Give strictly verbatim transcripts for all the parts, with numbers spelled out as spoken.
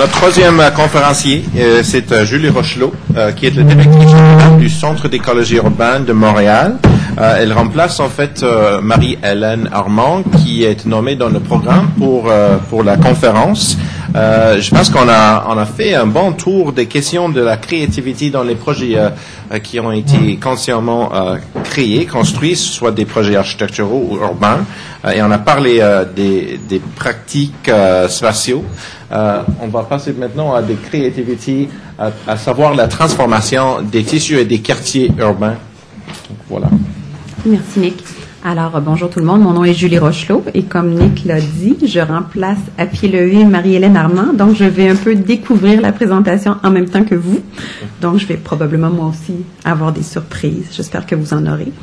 notre troisième euh, conférencier, euh, c'est euh, Julie Rochelot, euh, qui est la directrice générale du Centre d'écologie urbaine de Montréal. Euh, elle remplace en fait euh, Marie-Hélène Armand, qui est nommée dans le programme pour euh, pour la conférence. Euh, je pense qu'on a on a fait un bon tour des questions de la créativité dans les projets euh, euh, qui ont été consciemment euh, créés, construits, soit des projets architecturaux ou urbains. Euh, et on a parlé euh, des des pratiques euh, spatiaux. Euh, on va passer maintenant à des créativités, à, à savoir la transformation des tissus et des quartiers urbains. Donc, voilà. Merci, Nick. Alors, bonjour tout le monde. Mon nom est Julie Rochelot et comme Nick l'a dit, je remplace à pied levé Marie-Hélène Armand. Donc, je vais un peu découvrir la présentation en même temps que vous. Donc, je vais probablement moi aussi avoir des surprises. J'espère que vous en aurez.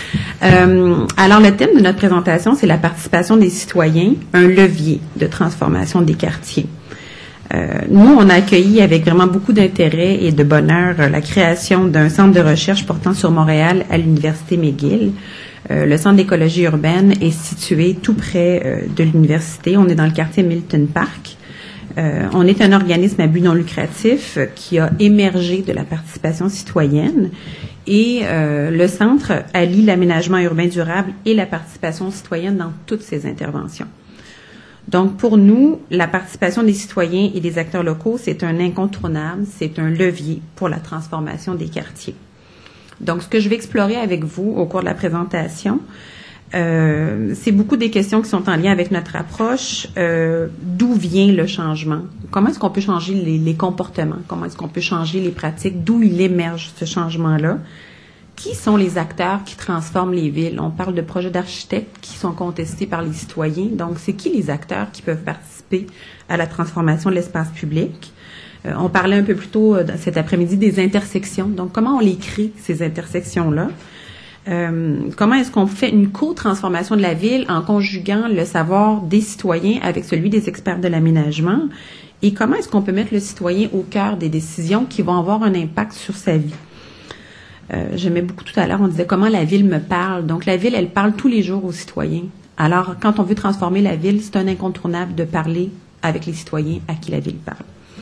Euh, alors, le thème de notre présentation, c'est la participation des citoyens, un levier de transformation des quartiers. Euh, nous, on a accueilli avec vraiment beaucoup d'intérêt et de bonheur la création d'un centre de recherche portant sur Montréal à l'Université McGill. Euh, le centre d'écologie urbaine est situé tout près euh, de l'université. On est dans le quartier Milton Park. Euh, on est un organisme à but non lucratif euh, qui a émergé de la participation citoyenne et euh, le centre allie l'aménagement urbain durable et la participation citoyenne dans toutes ses interventions. Donc, pour nous, la participation des citoyens et des acteurs locaux, c'est un incontournable, c'est un levier pour la transformation des quartiers. Donc, ce que je vais explorer avec vous au cours de la présentation, euh, c'est beaucoup des questions qui sont en lien avec notre approche. Euh, d'où vient le changement? Comment est-ce qu'on peut changer les, les comportements? Comment est-ce qu'on peut changer les pratiques? D'où il émerge ce changement-là? Qui sont les acteurs qui transforment les villes? On parle de projets d'architectes qui sont contestés par les citoyens. Donc, c'est qui les acteurs qui peuvent participer à la transformation de l'espace public? Euh, on parlait un peu plus tôt euh, cet après-midi des intersections. Donc, comment on les crée, ces intersections-là? Euh, comment est-ce qu'on fait une co-transformation de la ville en conjuguant le savoir des citoyens avec celui des experts de l'aménagement? Et comment est-ce qu'on peut mettre le citoyen au cœur des décisions qui vont avoir un impact sur sa vie? Euh, j'aimais beaucoup tout à l'heure, on disait comment la ville me parle. Donc, la ville, elle parle tous les jours aux citoyens. Alors, quand on veut transformer la ville, c'est un incontournable de parler avec les citoyens à qui la ville parle.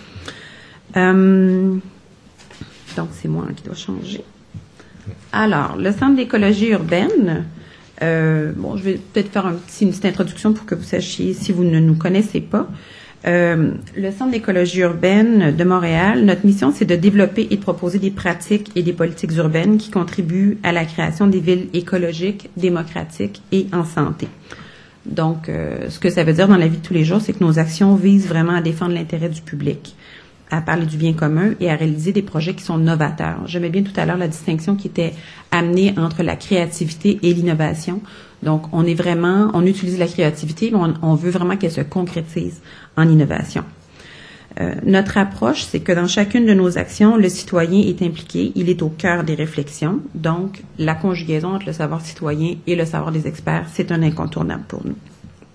Euh, donc, c'est moi qui dois changer. Alors, le Centre d'écologie urbaine, euh, bon, je vais peut-être faire un petit, une petite introduction pour que vous sachiez si vous ne nous connaissez pas. Euh, le Centre d'écologie urbaine de Montréal, notre mission, c'est de développer et de proposer des pratiques et des politiques urbaines qui contribuent à la création des villes écologiques, démocratiques et en santé. Donc, euh, ce que ça veut dire dans la vie de tous les jours, c'est que nos actions visent vraiment à défendre l'intérêt du public, à parler du bien commun et à réaliser des projets qui sont novateurs. J'aimais bien tout à l'heure la distinction qui était amenée entre la créativité et l'innovation. Donc, on est vraiment, on utilise la créativité, mais on, on veut vraiment qu'elle se concrétise en innovation. Euh, notre approche, c'est que dans chacune de nos actions, le citoyen est impliqué, il est au cœur des réflexions. Donc, la conjugaison entre le savoir citoyen et le savoir des experts, c'est un incontournable pour nous.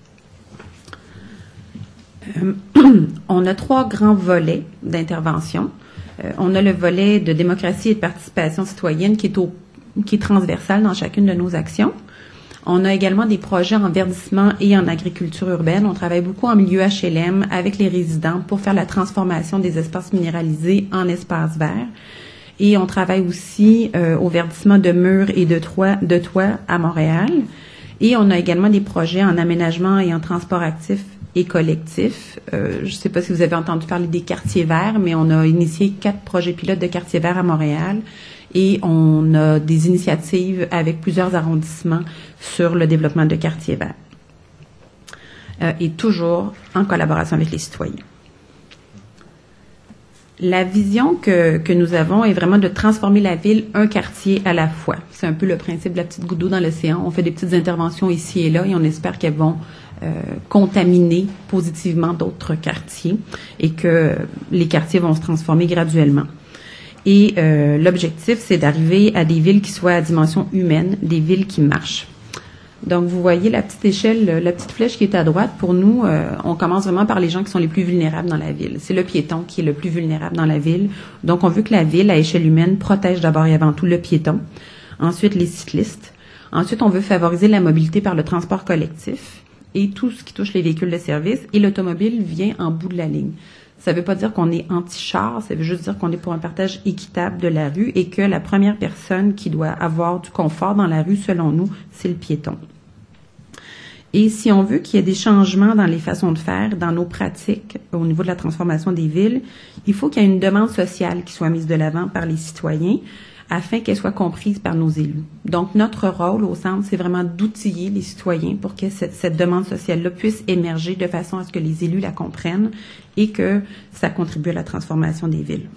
Euh, on a trois grands volets d'intervention. Euh, on a le volet de démocratie et de participation citoyenne qui est, au, qui est transversal dans chacune de nos actions. On a également des projets en verdissement et en agriculture urbaine. On travaille beaucoup en milieu H L M avec les résidents pour faire la transformation des espaces minéralisés en espaces verts. Et on travaille aussi euh, au verdissement de murs et de toits, de toits à Montréal. Et on a également des projets en aménagement et en transport actif et collectif. Euh, je ne sais pas si vous avez entendu parler des quartiers verts, mais on a initié quatre projets pilotes de quartiers verts à Montréal. Et on a des initiatives avec plusieurs arrondissements sur le développement de quartiers verts. Euh, et toujours en collaboration avec les citoyens. La vision que, que nous avons est vraiment de transformer la ville un quartier à la fois. C'est un peu le principe de la petite goutte d'eau dans l'océan. On fait des petites interventions ici et là et on espère qu'elles vont euh, contaminer positivement d'autres quartiers et que les quartiers vont se transformer graduellement. Et euh, l'objectif, c'est d'arriver à des villes qui soient à dimension humaine, des villes qui marchent. Donc, vous voyez la petite échelle, la petite flèche qui est à droite. Pour nous, euh, on commence vraiment par les gens qui sont les plus vulnérables dans la ville. C'est le piéton qui est le plus vulnérable dans la ville. Donc, on veut que la ville, à échelle humaine, protège d'abord et avant tout le piéton. Ensuite, les cyclistes. Ensuite, on veut favoriser la mobilité par le transport collectif et tout ce qui touche les véhicules de service. Et l'automobile vient en bout de la ligne. Ça veut pas dire qu'on est anti-char, ça veut juste dire qu'on est pour un partage équitable de la rue et que la première personne qui doit avoir du confort dans la rue, selon nous, c'est le piéton. Et si on veut qu'il y ait des changements dans les façons de faire, dans nos pratiques, au niveau de la transformation des villes, il faut qu'il y ait une demande sociale qui soit mise de l'avant par les citoyens afin qu'elle soit comprise par nos élus. Donc, notre rôle au centre, c'est vraiment d'outiller les citoyens pour que cette, cette demande sociale-là puisse émerger de façon à ce que les élus la comprennent et que ça contribue à la transformation des villes.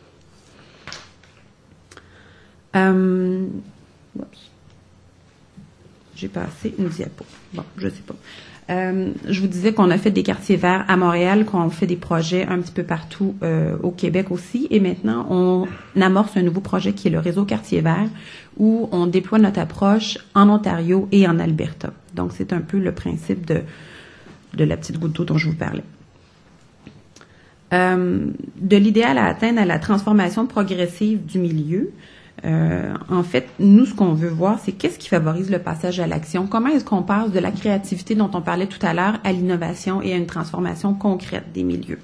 Euh, oups. J'ai passé une diapo. Bon, je sais pas. Euh, je vous disais qu'on a fait des quartiers verts à Montréal, qu'on fait des projets un petit peu partout euh, au Québec aussi. Et maintenant, on amorce un nouveau projet qui est le réseau Quartier Vert, où on déploie notre approche en Ontario et en Alberta. Donc, c'est un peu le principe de, de la petite goutte d'eau dont je vous parlais. Euh, de l'idéal à atteindre à la transformation progressive du milieu, Euh, en fait, nous, ce qu'on veut voir, c'est qu'est-ce qui favorise le passage à l'action. Comment est-ce qu'on passe de la créativité dont on parlait tout à l'heure à l'innovation et à une transformation concrète des milieux.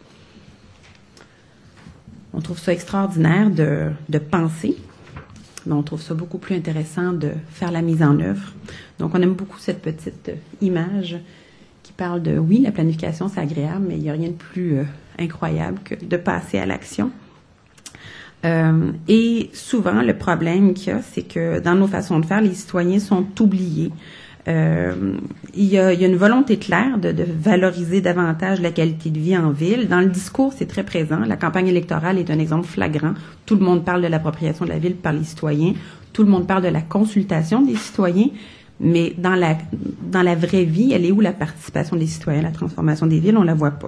On trouve ça extraordinaire de, de penser, mais on trouve ça beaucoup plus intéressant de faire la mise en œuvre. Donc, on aime beaucoup cette petite image qui parle de, oui, la planification, c'est agréable, mais il n'y a rien de plus euh, incroyable que de passer à l'action. Euh, et souvent, le problème qu'il y a, c'est que dans nos façons de faire, les citoyens sont oubliés. Euh, il y a, il y a une volonté claire de, de valoriser davantage la qualité de vie en ville. Dans le discours, c'est très présent. La campagne électorale est un exemple flagrant. Tout le monde parle de l'appropriation de la ville par les citoyens. Tout le monde parle de la consultation des citoyens. Mais dans la, dans la vraie vie, elle est où la participation des citoyens à la transformation des villes? On la voit pas.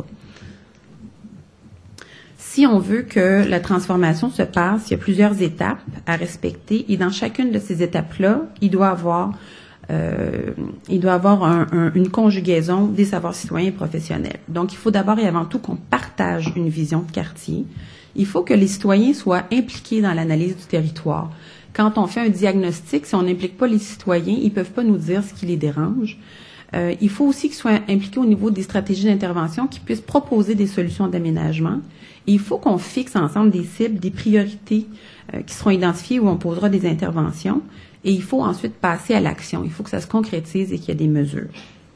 Si on veut que la transformation se passe, il y a plusieurs étapes à respecter et dans chacune de ces étapes-là, il doit avoir, euh, il doit avoir un, un, une conjugaison des savoirs citoyens et professionnels. Donc, il faut d'abord et avant tout qu'on partage une vision de quartier. Il faut que les citoyens soient impliqués dans l'analyse du territoire. Quand on fait un diagnostic, si on n'implique pas les citoyens, ils peuvent pas nous dire ce qui les dérange. Euh, il faut aussi qu'ils soient impliqués au niveau des stratégies d'intervention, qu'ils puissent proposer des solutions d'aménagement. Et il faut qu'on fixe ensemble des cibles, des priorités euh, qui seront identifiées où on posera des interventions. Et il faut ensuite passer à l'action. Il faut que ça se concrétise et qu'il y ait des mesures.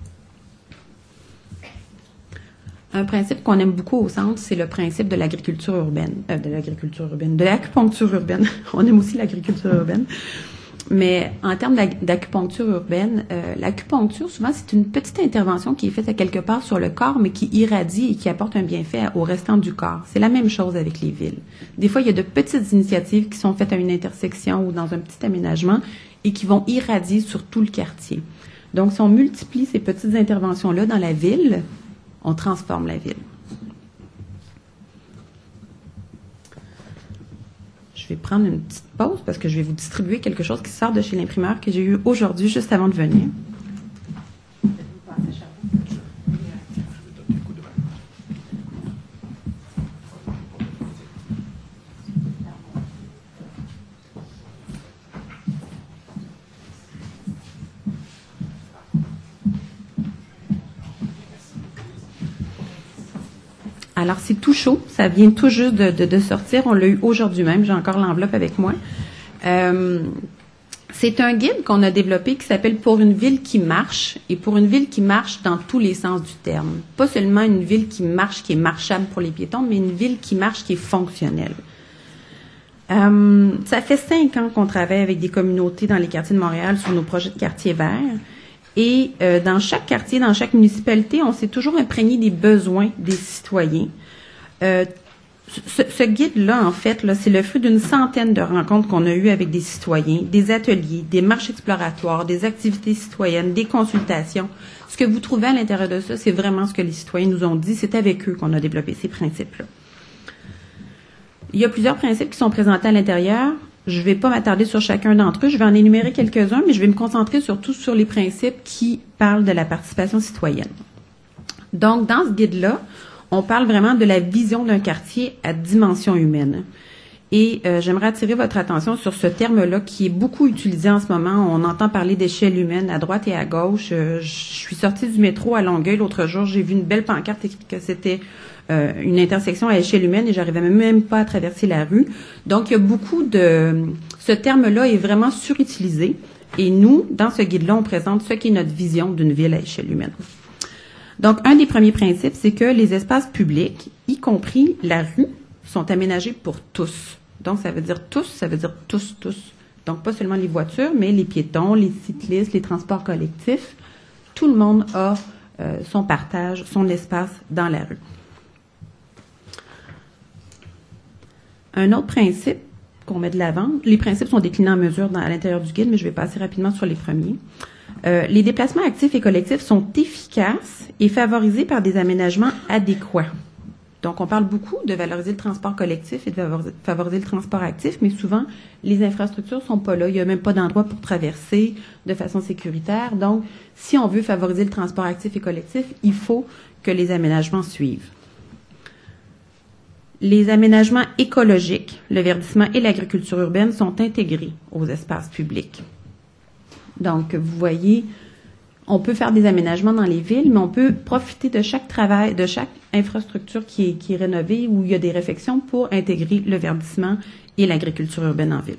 Un principe qu'on aime beaucoup au centre, c'est le principe de l'agriculture urbaine. Euh, de l'agriculture urbaine, de l'acupuncture urbaine. On aime aussi l'agriculture urbaine. Mais en termes d'acupuncture urbaine, euh, l'acupuncture, souvent, c'est une petite intervention qui est faite à quelque part sur le corps, mais qui irradie et qui apporte un bienfait au restant du corps. C'est la même chose avec les villes. Des fois, il y a de petites initiatives qui sont faites à une intersection ou dans un petit aménagement et qui vont irradier sur tout le quartier. Donc, si on multiplie ces petites interventions-là dans la ville, on transforme la ville. Je vais prendre une petite pause parce que je vais vous distribuer quelque chose qui sort de chez l'imprimeur que j'ai eu aujourd'hui juste avant de venir. Alors, c'est tout chaud. Ça vient tout juste de, de, de sortir. On l'a eu aujourd'hui même. J'ai encore l'enveloppe avec moi. Euh, c'est un guide qu'on a développé qui s'appelle « Pour une ville qui marche » et pour une ville qui marche dans tous les sens du terme. Pas seulement une ville qui marche, qui est marchable pour les piétons, mais une ville qui marche, qui est fonctionnelle. Euh, ça fait cinq ans qu'on travaille avec des communautés dans les quartiers de Montréal sur nos projets de quartiers verts. Et euh, dans chaque quartier, dans chaque municipalité, on s'est toujours imprégné des besoins des citoyens. Euh, ce, ce guide-là, en fait, là, c'est le fruit d'une centaine de rencontres qu'on a eues avec des citoyens, des ateliers, des marches exploratoires, des activités citoyennes, des consultations. Ce que vous trouvez à l'intérieur de ça, c'est vraiment ce que les citoyens nous ont dit. C'est avec eux qu'on a développé ces principes-là. Il y a plusieurs principes qui sont présentés à l'intérieur. Je ne vais pas m'attarder sur chacun d'entre eux. Je vais en énumérer quelques-uns, mais je vais me concentrer surtout sur les principes qui parlent de la participation citoyenne. Donc, dans ce guide-là, on parle vraiment de la vision d'un quartier à dimension humaine. Et euh, j'aimerais attirer votre attention sur ce terme-là qui est beaucoup utilisé en ce moment. On entend parler d'échelle humaine à droite et à gauche. Euh, je suis sortie du métro à Longueuil l'autre jour. J'ai vu une belle pancarte que c'était euh, une intersection à échelle humaine et j'arrivais même pas à traverser la rue. Donc, il y a beaucoup de... Ce terme-là est vraiment surutilisé. Et nous, dans ce guide-là, on présente ce qu'est notre vision d'une ville à échelle humaine. Donc, un des premiers principes, c'est que les espaces publics, y compris la rue, sont aménagés pour tous. Donc, ça veut dire tous, ça veut dire tous, tous. Donc, pas seulement les voitures, mais les piétons, les cyclistes, les transports collectifs. Tout le monde a euh, son partage, son espace dans la rue. Un autre principe qu'on met de l'avant, les principes sont déclinés en mesure dans, à l'intérieur du guide, mais je vais passer rapidement sur les premiers. Euh, les déplacements actifs et collectifs sont efficaces et favorisés par des aménagements adéquats. Donc, on parle beaucoup de valoriser le transport collectif et de favoriser le transport actif, mais souvent, les infrastructures sont pas là. Il n'y a même pas d'endroit pour traverser de façon sécuritaire. Donc, si on veut favoriser le transport actif et collectif, il faut que les aménagements suivent. Les aménagements écologiques, le verdissement et l'agriculture urbaine sont intégrés aux espaces publics. Donc, vous voyez, on peut faire des aménagements dans les villes, mais on peut profiter de chaque travail, de chaque infrastructure qui est, qui est rénovée où il y a des réflexions pour intégrer le verdissement et l'agriculture urbaine en ville.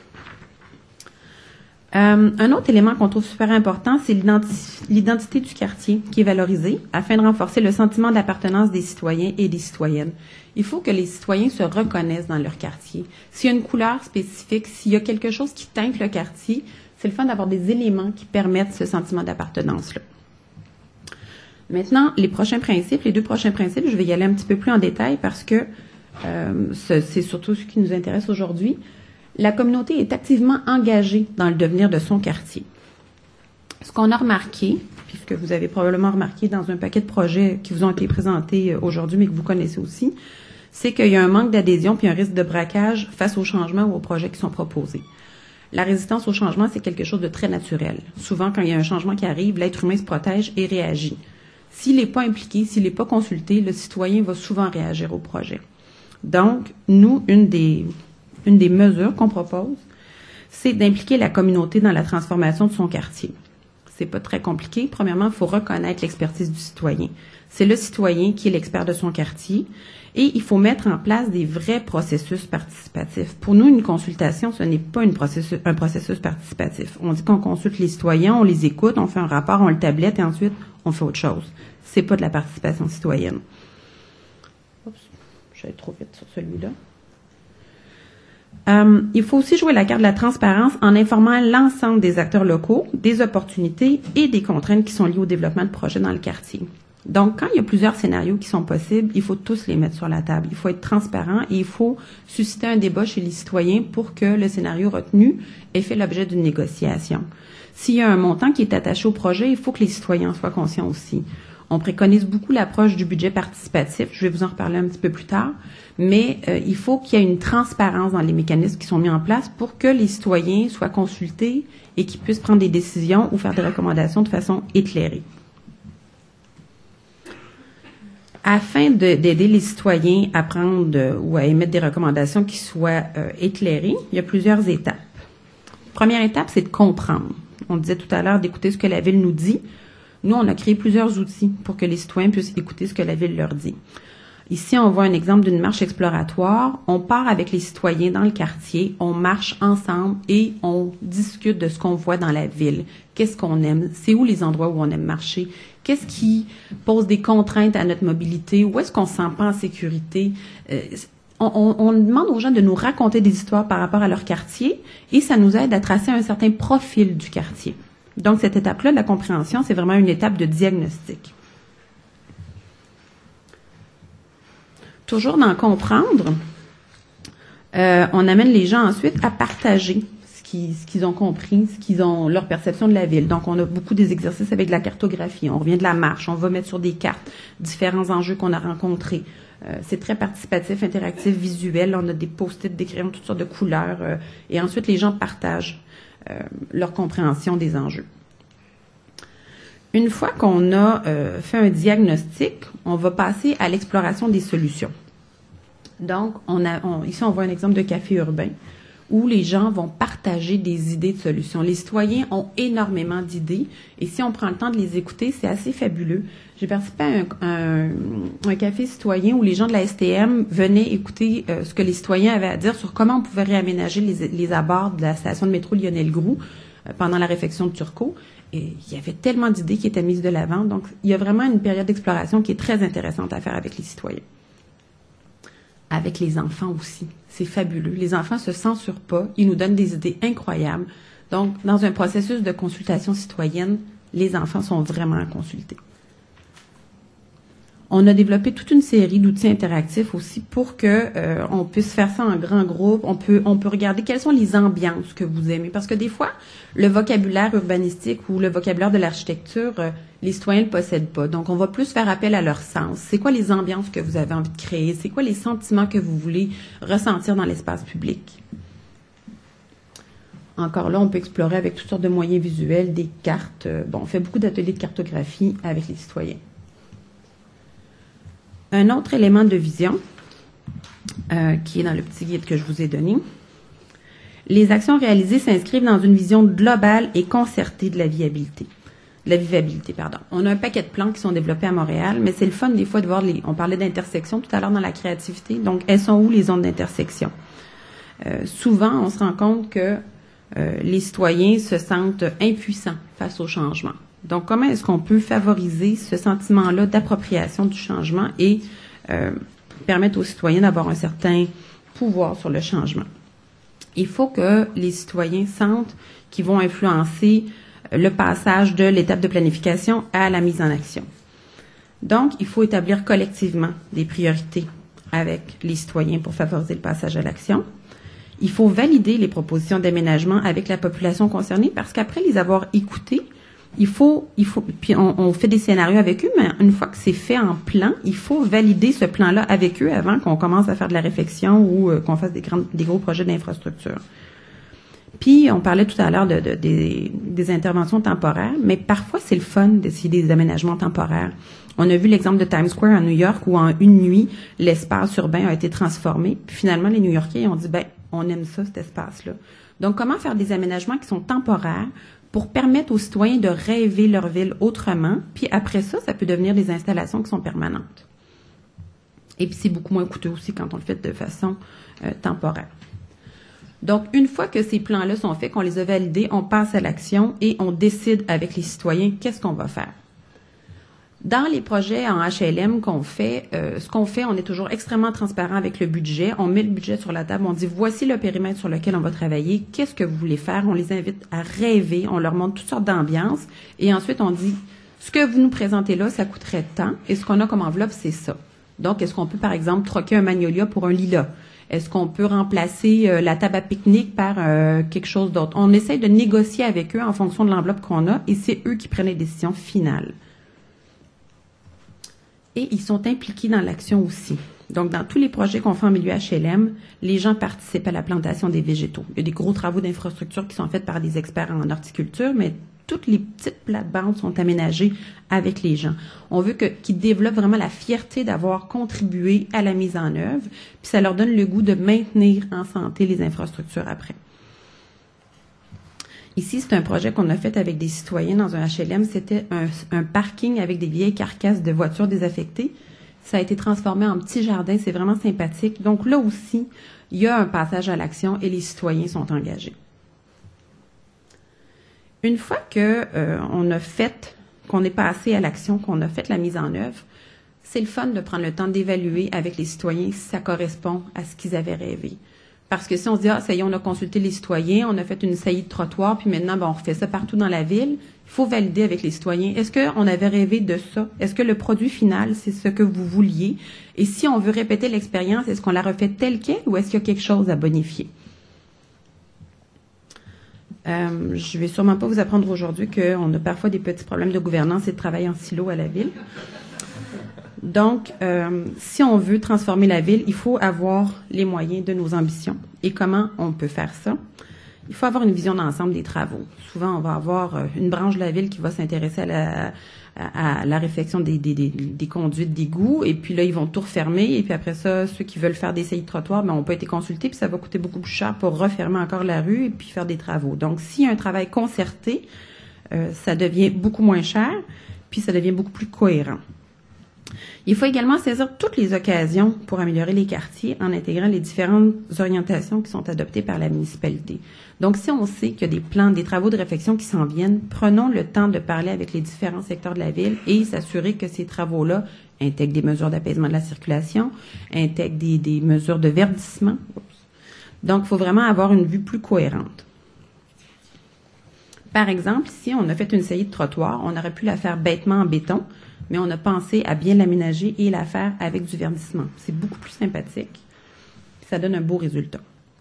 Euh, un autre élément qu'on trouve super important, c'est l'identité du quartier qui est valorisée afin de renforcer le sentiment d'appartenance des citoyens et des citoyennes. Il faut que les citoyens se reconnaissent dans leur quartier. S'il y a une couleur spécifique, s'il y a quelque chose qui teinte le quartier, c'est le fun d'avoir des éléments qui permettent ce sentiment d'appartenance-là. Maintenant, les prochains principes, les deux prochains principes, je vais y aller un petit peu plus en détail parce que euh, c'est surtout ce qui nous intéresse aujourd'hui. La communauté est activement engagée dans le devenir de son quartier. Ce qu'on a remarqué, puisque vous avez probablement remarqué dans un paquet de projets qui vous ont été présentés aujourd'hui, mais que vous connaissez aussi, c'est qu'il y a un manque d'adhésion puis un risque de braquage face aux changements ou aux projets qui sont proposés. La résistance au changement, c'est quelque chose de très naturel. Souvent, quand il y a un changement qui arrive, l'être humain se protège et réagit. S'il n'est pas impliqué, s'il n'est pas consulté, le citoyen va souvent réagir au projet. Donc, nous, une des... Une des mesures qu'on propose, c'est d'impliquer la communauté dans la transformation de son quartier. C'est pas très compliqué. Premièrement, il faut reconnaître l'expertise du citoyen. C'est le citoyen qui est l'expert de son quartier et il faut mettre en place des vrais processus participatifs. Pour nous, une consultation, ce n'est pas une processus, un processus participatif. On dit qu'on consulte les citoyens, on les écoute, on fait un rapport, on le tablette et ensuite, on fait autre chose. C'est pas de la participation citoyenne. Oups, je vais aller trop vite sur celui-là. Euh, il faut aussi jouer la carte de la transparence en informant l'ensemble des acteurs locaux, des opportunités et des contraintes qui sont liées au développement de projets dans le quartier. Donc, quand il y a plusieurs scénarios qui sont possibles, il faut tous les mettre sur la table. Il faut être transparent et il faut susciter un débat chez les citoyens pour que le scénario retenu ait fait l'objet d'une négociation. S'il y a un montant qui est attaché au projet, il faut que les citoyens en soient conscients aussi. On préconise beaucoup l'approche du budget participatif. Je vais vous en reparler un petit peu plus tard. Mais euh, il faut qu'il y ait une transparence dans les mécanismes qui sont mis en place pour que les citoyens soient consultés et qu'ils puissent prendre des décisions ou faire des recommandations de façon éclairée. Afin de, d'aider les citoyens à prendre euh, ou à émettre des recommandations qui soient euh, éclairées, il y a plusieurs étapes. Première étape, c'est de comprendre. On disait tout à l'heure d'écouter ce que la ville nous dit. Nous, on a créé plusieurs outils pour que les citoyens puissent écouter ce que la ville leur dit. Ici, on voit un exemple d'une marche exploratoire. On part avec les citoyens dans le quartier, on marche ensemble et on discute de ce qu'on voit dans la ville. Qu'est-ce qu'on aime? C'est où les endroits où on aime marcher? Qu'est-ce qui pose des contraintes à notre mobilité? Où est-ce qu'on se sent pas en sécurité? Euh, on, on, on demande aux gens de nous raconter des histoires par rapport à leur quartier et ça nous aide à tracer un certain profil du quartier. Donc, cette étape-là de la compréhension, c'est vraiment une étape de diagnostic. Toujours d'en comprendre, euh, on amène les gens ensuite à partager ce qu'ils, ce qu'ils ont compris, ce qu'ils ont, leur perception de la ville. Donc, on a beaucoup des exercices avec de la cartographie. On revient de la marche. On va mettre sur des cartes différents enjeux qu'on a rencontrés. Euh, c'est très participatif, interactif, visuel. On a des post-it, des crayons, toutes sortes de couleurs. Euh, et ensuite, les gens partagent euh, leur compréhension des enjeux. Une fois qu'on a euh, fait un diagnostic, on va passer à l'exploration des solutions. Donc, on a, on, ici, on voit un exemple de café urbain où les gens vont partager des idées de solutions. Les citoyens ont énormément d'idées et si on prend le temps de les écouter, c'est assez fabuleux. J'ai participé à un, un, un café citoyen où les gens de la S T M venaient écouter euh, ce que les citoyens avaient à dire sur comment on pouvait réaménager les, les abords de la station de métro Lionel-Groulx euh, pendant la réfection de Turcot. Et il y avait tellement d'idées qui étaient mises de l'avant. Donc, il y a vraiment une période d'exploration qui est très intéressante à faire avec les citoyens. Avec les enfants aussi. C'est fabuleux. Les enfants se censurent pas. Ils nous donnent des idées incroyables. Donc, dans un processus de consultation citoyenne, les enfants sont vraiment à consulter. On a développé toute une série d'outils interactifs aussi pour que euh, on puisse faire ça en grand groupe. On peut on peut regarder quelles sont les ambiances que vous aimez. Parce que des fois, le vocabulaire urbanistique ou le vocabulaire de l'architecture, euh, les citoyens ne le possèdent pas. Donc, on va plus faire appel à leur sens. C'est quoi les ambiances que vous avez envie de créer? C'est quoi les sentiments que vous voulez ressentir dans l'espace public? Encore là, on peut explorer avec toutes sortes de moyens visuels, des cartes. Bon, on fait beaucoup d'ateliers de cartographie avec les citoyens. Un autre élément de vision, euh, qui est dans le petit guide que je vous ai donné, les actions réalisées s'inscrivent dans une vision globale et concertée de la viabilité. De la vivabilité, pardon. On a un paquet de plans qui sont développés à Montréal, mais c'est le fun des fois de voir les... On parlait d'intersection tout à l'heure dans la créativité, donc elles sont où les zones d'intersection? Euh, souvent, on se rend compte que euh, les citoyens se sentent impuissants face au changement. Donc, comment est-ce qu'on peut favoriser ce sentiment-là d'appropriation du changement et euh, permettre aux citoyens d'avoir un certain pouvoir sur le changement? Il faut que les citoyens sentent qu'ils vont influencer le passage de l'étape de planification à la mise en action. Donc, il faut établir collectivement des priorités avec les citoyens pour favoriser le passage à l'action. Il faut valider les propositions d'aménagement avec la population concernée parce qu'après les avoir écoutées, il faut, il faut, puis on, on fait des scénarios avec eux, mais une fois que c'est fait en plan, il faut valider ce plan-là avec eux avant qu'on commence à faire de la réflexion ou euh, qu'on fasse des, grands, des gros projets d'infrastructure. Puis, on parlait tout à l'heure de, de, des, des interventions temporaires, mais parfois, c'est le fun d'essayer des aménagements temporaires. On a vu l'exemple de Times Square à New York où, en une nuit, l'espace urbain a été transformé. Puis finalement, les New-Yorkais ont dit, ben, on aime ça, cet espace-là. Donc, comment faire des aménagements qui sont temporaires pour permettre aux citoyens de rêver leur ville autrement, puis après ça, ça peut devenir des installations qui sont permanentes. Et puis, c'est beaucoup moins coûteux aussi quand on le fait de façon euh, temporaire. Donc, une fois que ces plans-là sont faits, qu'on les a validés, on passe à l'action et on décide avec les citoyens qu'est-ce qu'on va faire. Dans les projets en H L M qu'on fait, euh, ce qu'on fait, on est toujours extrêmement transparent avec le budget. On met le budget sur la table, on dit voici le périmètre sur lequel on va travailler, qu'est-ce que vous voulez faire? On les invite à rêver, on leur montre toutes sortes d'ambiances et ensuite on dit ce que vous nous présentez là, ça coûterait tant et ce qu'on a comme enveloppe, c'est ça. Donc, est-ce qu'on peut, par exemple, troquer un magnolia pour un lilas? Est-ce qu'on peut remplacer euh, la table à pique-nique par euh, quelque chose d'autre? On essaie de négocier avec eux en fonction de l'enveloppe qu'on a et c'est eux qui prennent les décisions finales. Et ils sont impliqués dans l'action aussi. Donc, dans tous les projets qu'on fait en milieu H L M, les gens participent à la plantation des végétaux. Il y a des gros travaux d'infrastructure qui sont faits par des experts en horticulture, mais toutes les petites plates-bandes sont aménagées avec les gens. On veut que, qu'ils développent vraiment la fierté d'avoir contribué à la mise en œuvre, puis ça leur donne le goût de maintenir en santé les infrastructures après. Ici, c'est un projet qu'on a fait avec des citoyens dans un H L M. C'était un, un parking avec des vieilles carcasses de voitures désaffectées. Ça a été transformé en petit jardin. C'est vraiment sympathique. Donc là aussi, il y a un passage à l'action et les citoyens sont engagés. Une fois que euh, on a fait, qu'on est passé à l'action, qu'on a fait la mise en œuvre, c'est le fun de prendre le temps d'évaluer avec les citoyens si ça correspond à ce qu'ils avaient rêvé. Parce que si on se dit, ah, ça y est, on a consulté les citoyens, on a fait une saillie de trottoir, puis maintenant, ben, on refait ça partout dans la ville, il faut valider avec les citoyens. Est-ce qu'on avait rêvé de ça? Est-ce que le produit final, c'est ce que vous vouliez? Et si on veut répéter l'expérience, est-ce qu'on la refait telle qu'elle ou est-ce qu'il y a quelque chose à bonifier? Euh, je vais sûrement pas vous apprendre aujourd'hui qu'on a parfois des petits problèmes de gouvernance et de travail en silo à la ville. Donc, euh, si on veut transformer la ville, il faut avoir les moyens de nos ambitions. Et comment on peut faire ça? il faut avoir une vision d'ensemble des travaux. Souvent, on va avoir euh, une branche de la ville qui va s'intéresser à la, à, à la réfection des, des, des, des conduites d'égout, et puis là, ils vont tout refermer, et puis après ça, ceux qui veulent faire des saillies de trottoir, ben, ont pas été consultés, puis ça va coûter beaucoup plus cher pour refermer encore la rue et puis faire des travaux. Donc, s'il y a un travail concerté, euh, ça devient beaucoup moins cher, puis ça devient beaucoup plus cohérent. Il faut également saisir toutes les occasions pour améliorer les quartiers en intégrant les différentes orientations qui sont adoptées par la municipalité. Donc, si on sait qu'il y a des plans, des travaux de réfection qui s'en viennent, prenons le temps de parler avec les différents secteurs de la ville et s'assurer que ces travaux-là intègrent des mesures d'apaisement de la circulation, intègrent des, des mesures de verdissement. Donc, il faut vraiment avoir une vue plus cohérente. Par exemple, ici, on a fait une saillie de trottoir, on aurait pu la faire bêtement en béton, mais on a pensé à bien l'aménager et la faire avec du verdissement. C'est beaucoup plus sympathique. Ça donne un beau résultat.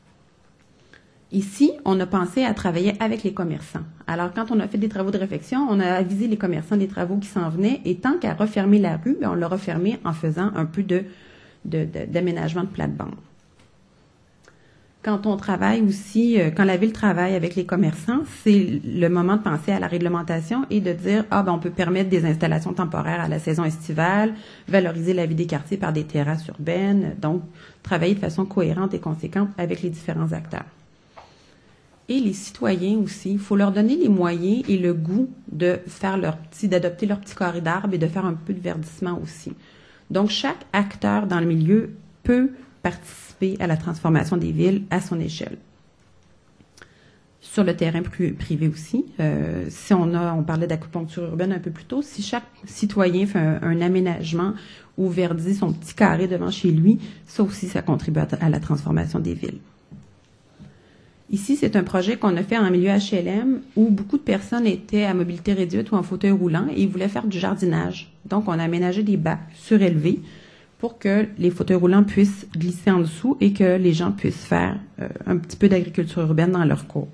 Ici, on a pensé à travailler avec les commerçants. Alors, quand on a fait des travaux de réfection, on a avisé les commerçants des travaux qui s'en venaient, et tant qu'à refermer la rue, bien, on l'a refermé en faisant un peu de, de, de, d'aménagement de plate-bande. Quand on travaille aussi, quand la ville travaille avec les commerçants, c'est le moment de penser à la réglementation et de dire, ah, ben, on peut permettre des installations temporaires à la saison estivale, valoriser la vie des quartiers par des terrasses urbaines, donc travailler de façon cohérente et conséquente avec les différents acteurs. Et les citoyens aussi, il faut leur donner les moyens et le goût de faire leur petit, d'adopter leur petit carré d'arbre et de faire un peu de verdissement aussi. Donc, chaque acteur dans le milieu peut participer à la transformation des villes à son échelle. Sur le terrain privé aussi, euh, si on a, on parlait d'acupuncture urbaine un peu plus tôt, si chaque citoyen fait un, un aménagement ou verdit son petit carré devant chez lui, ça aussi, ça contribue à, à la transformation des villes. Ici, c'est un projet qu'on a fait en milieu H L M où beaucoup de personnes étaient à mobilité réduite ou en fauteuil roulant et ils voulaient faire du jardinage. Donc, on a aménagé des bacs surélevés pour que les fauteuils roulants puissent glisser en dessous et que les gens puissent faire euh, un petit peu d'agriculture urbaine dans leur cours.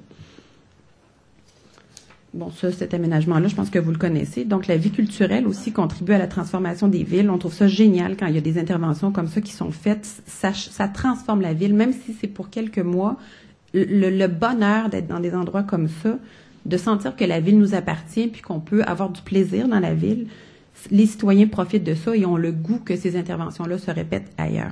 Bon, ça, cet aménagement-là, je pense que vous le connaissez. Donc, la vie culturelle aussi contribue à la transformation des villes. On trouve ça génial quand il y a des interventions comme ça qui sont faites. Ça, ça transforme la ville, même si c'est pour quelques mois. Le, le bonheur d'être dans des endroits comme ça, de sentir que la ville nous appartient puis qu'on peut avoir du plaisir dans la ville, les citoyens profitent de ça et ont le goût que ces interventions-là se répètent ailleurs.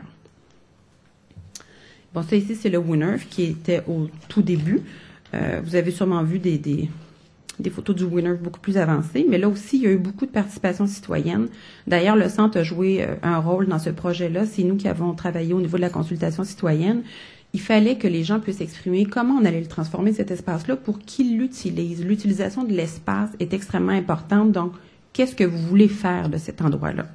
Bon, ça ici, c'est le WinEarth qui était au tout début. Euh, vous avez sûrement vu des, des, des photos du WinEarth beaucoup plus avancées, mais là aussi, il y a eu beaucoup de participation citoyenne. D'ailleurs, le centre a joué un rôle dans ce projet-là. C'est nous qui avons travaillé au niveau de la consultation citoyenne. Il fallait que les gens puissent exprimer comment on allait le transformer, cet espace-là, pour qu'ils l'utilisent. L'utilisation de l'espace est extrêmement importante, donc qu'est-ce que vous voulez faire de cet endroit-là?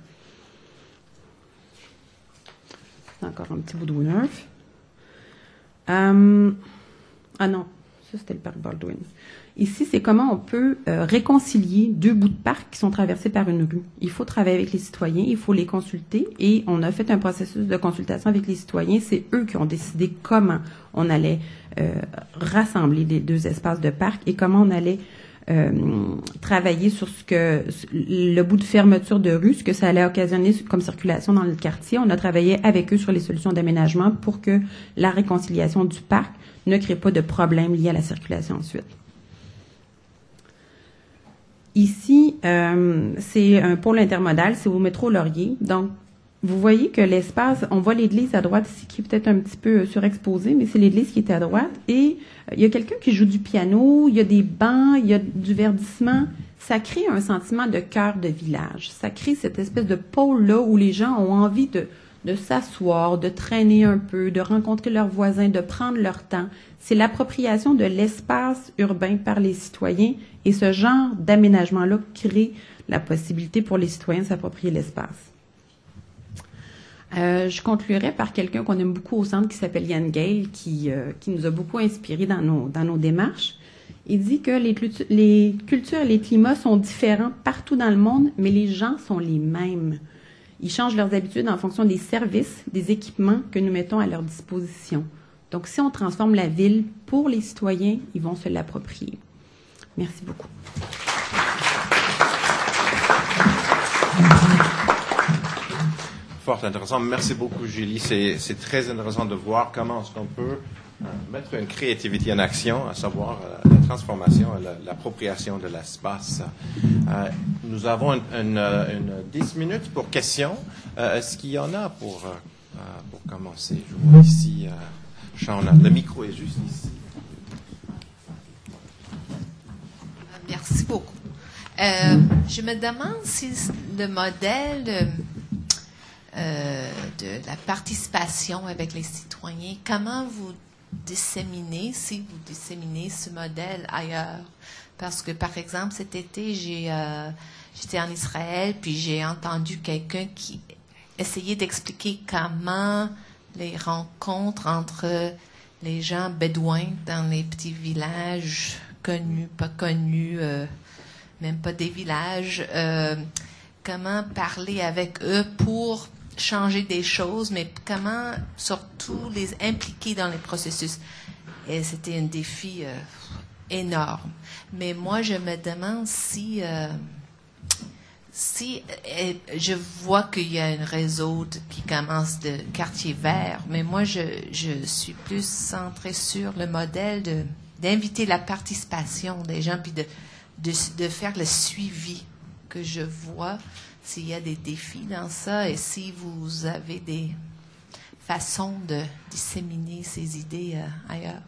C'est encore un petit bout de WinEarth. Euh, ah non, ça c'était le parc Baldwin. Ici, c'est comment on peut euh, réconcilier deux bouts de parc qui sont traversés par une rue. Il faut travailler avec les citoyens, il faut les consulter et on a fait un processus de consultation avec les citoyens. C'est eux qui ont décidé comment on allait euh, rassembler les deux espaces de parc et comment on allait euh, travailler sur ce que le bout de fermeture de rue, ce que ça allait occasionner comme circulation dans le quartier. On a travaillé avec eux sur les solutions d'aménagement pour que la réconciliation du parc ne crée pas de problèmes liés à la circulation ensuite. Ici, euh, c'est un pôle intermodal, c'est au métro Laurier. Donc, vous voyez que l'espace, on voit l'église à droite ici qui est peut-être un petit peu surexposée, mais c'est l'église qui est à droite. Et euh, il y a quelqu'un qui joue du piano, il y a des bancs, il y a du verdissement. Ça crée un sentiment de cœur de village. Ça crée cette espèce de pôle-là où les gens ont envie de, de s'asseoir, de traîner un peu, de rencontrer leurs voisins, de prendre leur temps. C'est l'appropriation de l'espace urbain par les citoyens et ce genre d'aménagement-là crée la possibilité pour les citoyens de s'approprier l'espace. Euh, je conclurai par quelqu'un qu'on aime beaucoup au centre qui s'appelle Yann Gale, qui, euh, qui nous a beaucoup inspirés dans nos, dans nos démarches. Il dit que les, les cultures et les climats sont différents partout dans le monde, mais les gens sont les mêmes. Ils changent leurs habitudes en fonction des services, des équipements que nous mettons à leur disposition. Donc, si on transforme la ville pour les citoyens, ils vont se l'approprier. Merci beaucoup. Fort intéressant. Merci beaucoup, Julie. C'est, c'est très intéressant de voir comment est-ce qu'on peut mettre une créativité en action, à savoir euh, la transformation, la, l'appropriation de l'espace. Euh, nous avons une, une, une dix minutes pour questions. Euh, est-ce qu'il y en a pour, euh, pour commencer? Je vois ici, euh, Shauna, le micro est juste ici. Merci beaucoup. Euh, je me demande si le modèle euh, de la participation avec les citoyens, comment vous disséminez, si vous disséminez ce modèle ailleurs? Parce que, par exemple, cet été, j'ai, euh, j'étais en Israël, puis j'ai entendu quelqu'un qui essayait d'expliquer comment les rencontres entre les gens bédouins dans les petits villages connus, pas connus, euh, même pas des villages, euh, comment parler avec eux pour changer des choses, mais comment surtout les impliquer dans les processus. Et c'était un défi euh, énorme. Mais moi, je me demande si, euh, si euh, je vois qu'il y a un réseau de, qui commence de quartier vert, mais moi, je, je suis plus centrée sur le modèle de d'inviter la participation des gens, puis de, de, de faire le suivi, que je vois s'il y a des défis dans ça et si vous avez des façons de disséminer ces idées euh, ailleurs.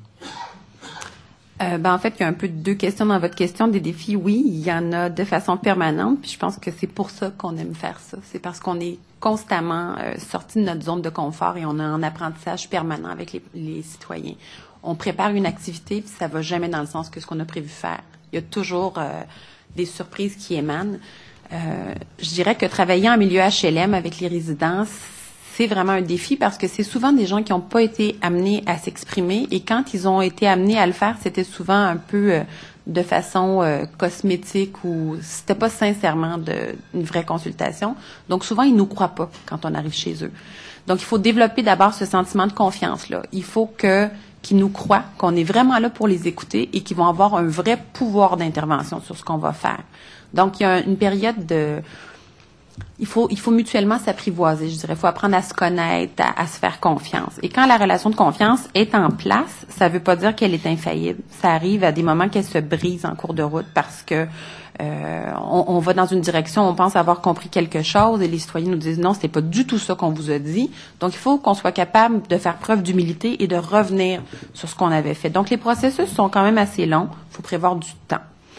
Euh, ben, en fait, il y a un peu deux questions dans votre question. Des défis, oui, il y en a de façon permanente, puis je pense que c'est pour ça qu'on aime faire ça. C'est parce qu'on est constamment euh, sorti de notre zone de confort et on a un apprentissage permanent avec les, les citoyens. On prépare une activité, puis ça va jamais dans le sens que ce qu'on a prévu faire. Il y a toujours euh, des surprises qui émanent. Euh, je dirais que travailler en milieu H L M avec les résidents, c'est vraiment un défi parce que c'est souvent des gens qui n'ont pas été amenés à s'exprimer et quand ils ont été amenés à le faire, c'était souvent un peu euh, de façon euh, cosmétique ou c'était pas sincèrement de, une vraie consultation. Donc souvent, ils nous croient pas quand on arrive chez eux. Donc il faut développer d'abord ce sentiment de confiance-là. Il faut que qu'ils nous croient, qu'on est vraiment là pour les écouter et qu'ils vont avoir un vrai pouvoir d'intervention sur ce qu'on va faire. Donc, il y a une période de... Il faut, il faut mutuellement s'apprivoiser, je dirais. Il faut apprendre à se connaître, à, à se faire confiance. Et quand la relation de confiance est en place, ça ne veut pas dire qu'elle est infaillible. Ça arrive à des moments qu'elle se brise en cours de route parce que euh, on, on va dans une direction, on pense avoir compris quelque chose et les citoyens nous disent non, c'était pas du tout ça qu'on vous a dit. Donc, il faut qu'on soit capable de faire preuve d'humilité et de revenir sur ce qu'on avait fait. Donc, les processus sont quand même assez longs. Il faut prévoir du temps.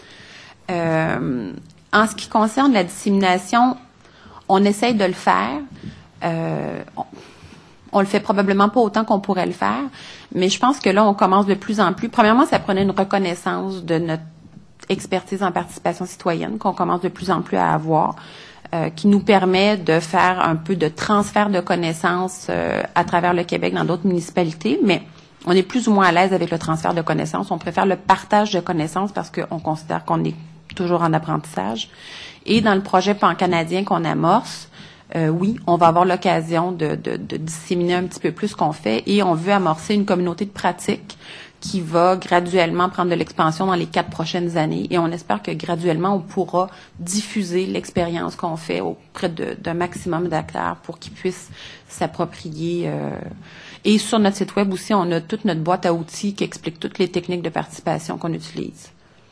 Euh, en ce qui concerne la dissémination, on essaye de le faire. Euh, on, on le fait probablement pas autant qu'on pourrait le faire, mais je pense que là, on commence de plus en plus. Premièrement, ça prenait une reconnaissance de notre expertise en participation citoyenne qu'on commence de plus en plus à avoir, euh, qui nous permet de faire un peu de transfert de connaissances euh, à travers le Québec dans d'autres municipalités, mais on est plus ou moins à l'aise avec le transfert de connaissances. On préfère le partage de connaissances parce qu'on considère qu'on est toujours en apprentissage. Et dans le projet pan-canadien qu'on amorce, euh, oui, on va avoir l'occasion de, de, de disséminer un petit peu plus ce qu'on fait et on veut amorcer une communauté de pratique qui va graduellement prendre de l'expansion dans les quatre prochaines années. Et on espère que graduellement, on pourra diffuser l'expérience qu'on fait auprès de, d'un maximum d'acteurs pour qu'ils puissent s'approprier. Euh, et sur notre site web aussi, on a toute notre boîte à outils qui explique toutes les techniques de participation qu'on utilise.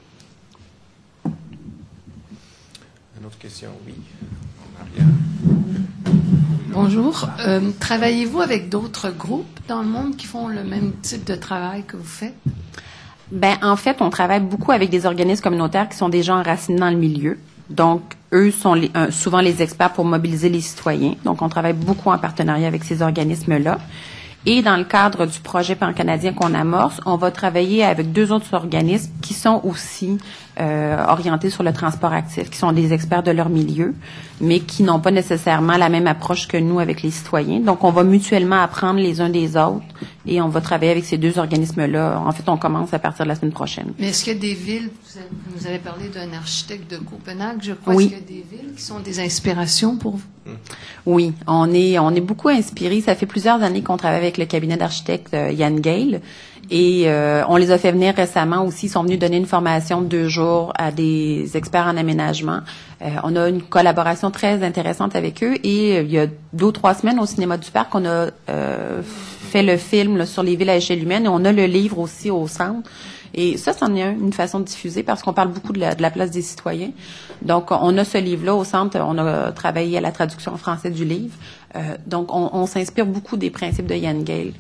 Une autre question, oui. Maria. Bonjour. Euh, travaillez-vous avec d'autres groupes dans le monde qui font le même type de travail que vous faites? Ben, en fait, on travaille beaucoup avec des organismes communautaires qui sont déjà enracinés dans le milieu. Donc, eux sont les, euh, souvent les experts pour mobiliser les citoyens. Donc, on travaille beaucoup en partenariat avec ces organismes-là. Et dans le cadre du projet pan-canadien qu'on amorce, on va travailler avec deux autres organismes qui sont aussi euh, orientés sur le transport actif, qui sont des experts de leur milieu, mais qui n'ont pas nécessairement la même approche que nous avec les citoyens. Donc, on va mutuellement apprendre les uns des autres et on va travailler avec ces deux organismes-là. En fait, on commence à partir de la semaine prochaine. Mais est-ce qu'il y a des villes, vous avez, vous avez parlé d'un architecte de Copenhague, je crois, oui. Est-ce qu'il y a des villes qui sont des inspirations pour vous? Oui, on est on est beaucoup inspirés. Ça fait plusieurs années qu'on travaille avec le cabinet d'architecte euh, Yann Gale et euh, on les a fait venir récemment aussi. Ils sont venus donner une formation de deux jours à des experts en aménagement. Euh, on a une collaboration très intéressante avec eux et euh, il y a deux ou trois semaines au cinéma du Parc, on a euh, fait le film là, sur les villes à échelle humaine et on a le livre aussi au centre. Et ça, c'en est une façon de diffuser parce qu'on parle beaucoup de la, de la place des citoyens. Donc, on a ce livre-là au centre. On a travaillé à la traduction en français du livre. Euh, donc, on, on s'inspire beaucoup des principes de Jan Gehl.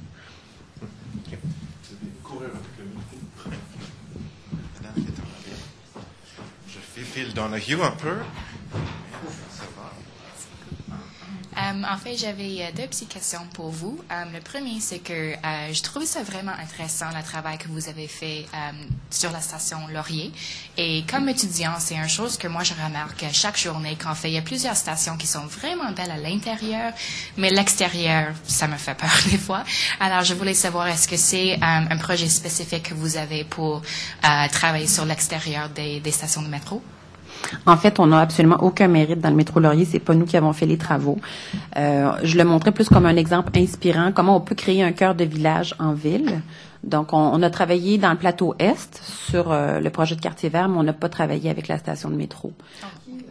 Je fais fil dans le hue un peu. Um, en fait, j'avais euh, deux petites questions pour vous. Um, le premier, c'est que euh, je trouvais ça vraiment intéressant, le travail que vous avez fait um, sur la station Laurier. Et comme étudiant, c'est une chose que moi, je remarque chaque journée qu'en fait, il y a plusieurs stations qui sont vraiment belles à l'intérieur, mais l'extérieur, ça me fait peur des fois. Alors, je voulais savoir, est-ce que c'est um, un projet spécifique que vous avez pour euh, travailler sur l'extérieur des, des stations de métro? En fait, on n'a absolument aucun mérite dans le métro Laurier. C'est pas nous qui avons fait les travaux. Euh, je le montrais plus comme un exemple inspirant, comment on peut créer un cœur de village en ville. Donc, on, on a travaillé dans le plateau Est sur euh, le projet de quartier vert, mais on n'a pas travaillé avec la station de métro. Oh,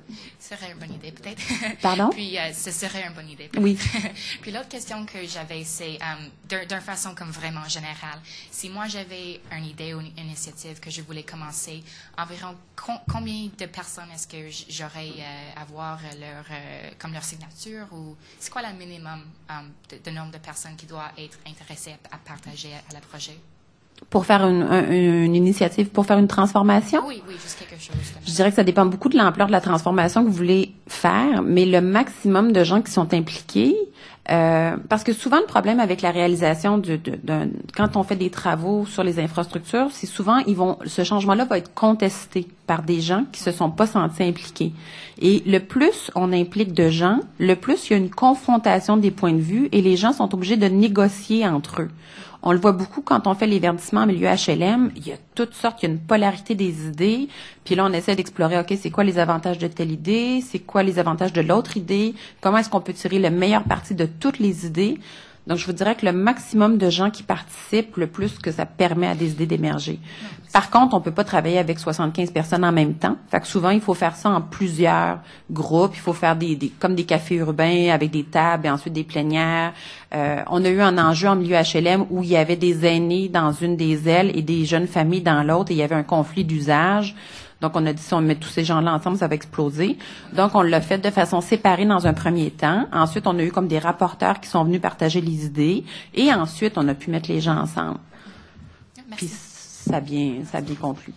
ce serait une bonne idée, peut-être. Pardon? Puis, euh, ce serait une bonne idée. Peut-être. Oui. Puis, l'autre question que j'avais, c'est um, d'un, d'une façon comme vraiment générale. Si moi, j'avais une idée ou une initiative que je voulais commencer, environ com- combien de personnes est-ce que j'aurais euh, à voir leur, euh, comme leur signature ou c'est quoi le minimum um, de, de nombre de personnes qui doivent être intéressées à, à partager à, à le projet? Pour faire une, une, une initiative, pour faire une transformation? Oui, oui, juste quelque chose. Je dirais que ça dépend beaucoup de l'ampleur de la transformation que vous voulez faire, mais le maximum de gens qui sont impliqués, euh, parce que souvent le problème avec la réalisation de, de, de quand on fait des travaux sur les infrastructures, c'est souvent ils vont ce changement-là va être contesté par des gens qui se sont pas sentis impliqués. Et le plus on implique de gens, le plus il y a une confrontation des points de vue et les gens sont obligés de négocier entre eux. On le voit beaucoup quand on fait les verdissements en milieu H L M. Il y a toutes sortes, il y a une polarité des idées. Puis là, on essaie d'explorer, OK, c'est quoi les avantages de telle idée? C'est quoi les avantages de l'autre idée? Comment est-ce qu'on peut tirer le meilleur parti de toutes les idées? Donc, je vous dirais que le maximum de gens qui participent, le plus que ça permet à des idées d'émerger. Par contre, on peut pas travailler avec soixante-quinze personnes en même temps. Fait que souvent, il faut faire ça en plusieurs groupes. Il faut faire des, des comme des cafés urbains avec des tables et ensuite des plénières. Euh, on a eu un enjeu en milieu H L M où il y avait des aînés dans une des ailes et des jeunes familles dans l'autre et il y avait un conflit d'usage. Donc, on a dit, si on met tous ces gens-là ensemble, ça va exploser. Donc, on l'a fait de façon séparée dans un premier temps. Ensuite, on a eu comme des rapporteurs qui sont venus partager les idées. Et ensuite, on a pu mettre les gens ensemble. Merci. Puis, ça a bien, ça a bien conclu.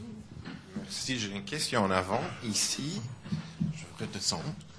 Merci. J'ai une question en avant, ici. Je redescends.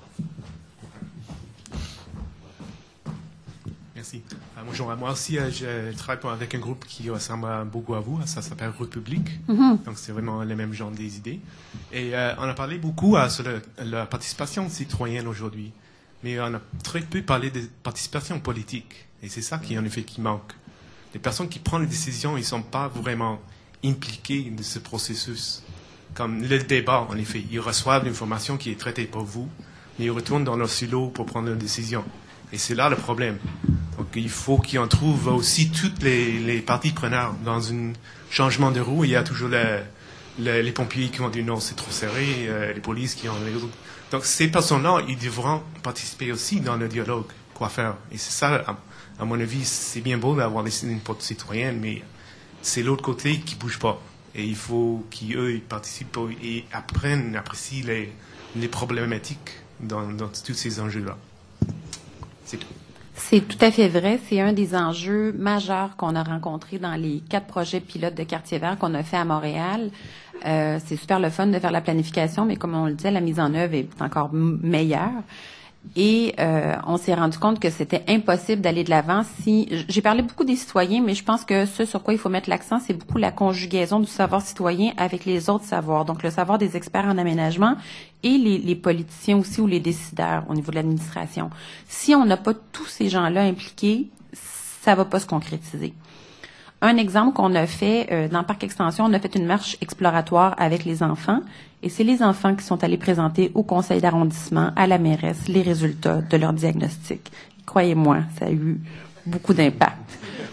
Merci. Euh, bonjour. Moi aussi, euh, je travaille pour, avec un groupe qui ressemble beaucoup à vous. Ça s'appelle République. Mm-hmm. Donc, c'est vraiment le même genre des idées. Et euh, on a parlé beaucoup euh, sur le, la participation citoyenne aujourd'hui. Mais on a très peu parlé de participation politique. Et c'est ça qui, en effet, qui manque. Les personnes qui prennent les décisions, ils ne sont pas vraiment impliqués de ce processus. Comme le débat, en effet. Ils reçoivent l'information qui est traitée par vous, mais ils retournent dans leur silo pour prendre leurs décisions. Et c'est là le problème. Donc, il faut qu'on trouve aussi toutes les, les parties prenantes dans un changement de roue. Il y a toujours le, le, les pompiers qui vont dire non, c'est trop serré, euh, les polices qui ont les autres. Donc, ces personnes-là, ils devront participer aussi dans le dialogue. Quoi faire? Et c'est ça, à, à mon avis, c'est bien beau d'avoir des portes citoyennes, mais c'est l'autre côté qui ne bouge pas. Et il faut qu'eux participent et apprennent, apprécient les, les problématiques dans, dans tous ces enjeux-là. C'est tout. C'est tout à fait vrai. C'est un des enjeux majeurs qu'on a rencontrés dans les quatre projets pilotes de quartier vert qu'on a fait à Montréal. Euh, c'est super le fun de faire la planification, mais comme on le disait, la mise en œuvre est encore m- meilleure. Et euh, on s'est rendu compte que c'était impossible d'aller de l'avant si... J'ai parlé beaucoup des citoyens, mais je pense que ce sur quoi il faut mettre l'accent, c'est beaucoup la conjugaison du savoir citoyen avec les autres savoirs. Donc, le savoir des experts en aménagement et les, les politiciens aussi ou les décideurs au niveau de l'administration. Si on n'a pas tous ces gens-là impliqués, ça va pas se concrétiser. Un exemple qu'on a fait euh, dans le Parc Extension, on a fait une marche exploratoire avec les enfants et c'est les enfants qui sont allés présenter au conseil d'arrondissement, à la mairesse, les résultats de leur diagnostic. Croyez-moi, ça a eu beaucoup d'impact.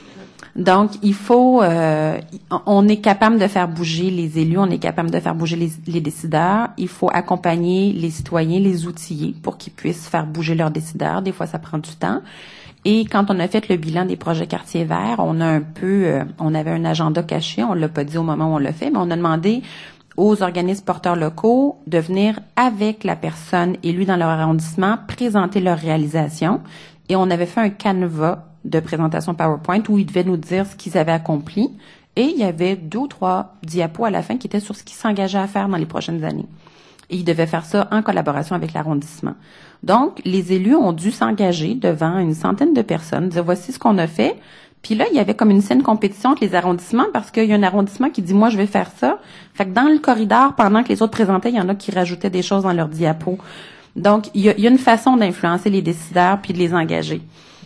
Donc, il faut, euh, on est capable de faire bouger les élus, on est capable de faire bouger les, les décideurs. Il faut accompagner les citoyens, les outiller pour qu'ils puissent faire bouger leurs décideurs. Des fois, ça prend du temps. Et quand on a fait le bilan des projets quartiers verts, on a un peu, euh, on avait un agenda caché, on l'a pas dit au moment où on l'a fait, mais on a demandé aux organismes porteurs locaux de venir avec la personne élue dans leur arrondissement présenter leur réalisation. Et on avait fait un canevas de présentation PowerPoint où ils devaient nous dire ce qu'ils avaient accompli. Et il y avait deux ou trois diapos à la fin qui étaient sur ce qu'ils s'engageaient à faire dans les prochaines années. Et ils devaient faire ça en collaboration avec l'arrondissement. Donc, les élus ont dû s'engager devant une centaine de personnes, dire voici ce qu'on a fait. Puis là, il y avait comme une saine compétition entre les arrondissements parce qu'il y a un arrondissement qui dit moi je vais faire ça. Fait que dans le corridor, pendant que les autres présentaient, il y en a qui rajoutaient des choses dans leurs diapos. Donc, il y a, il y a une façon d'influencer les décideurs puis de les engager.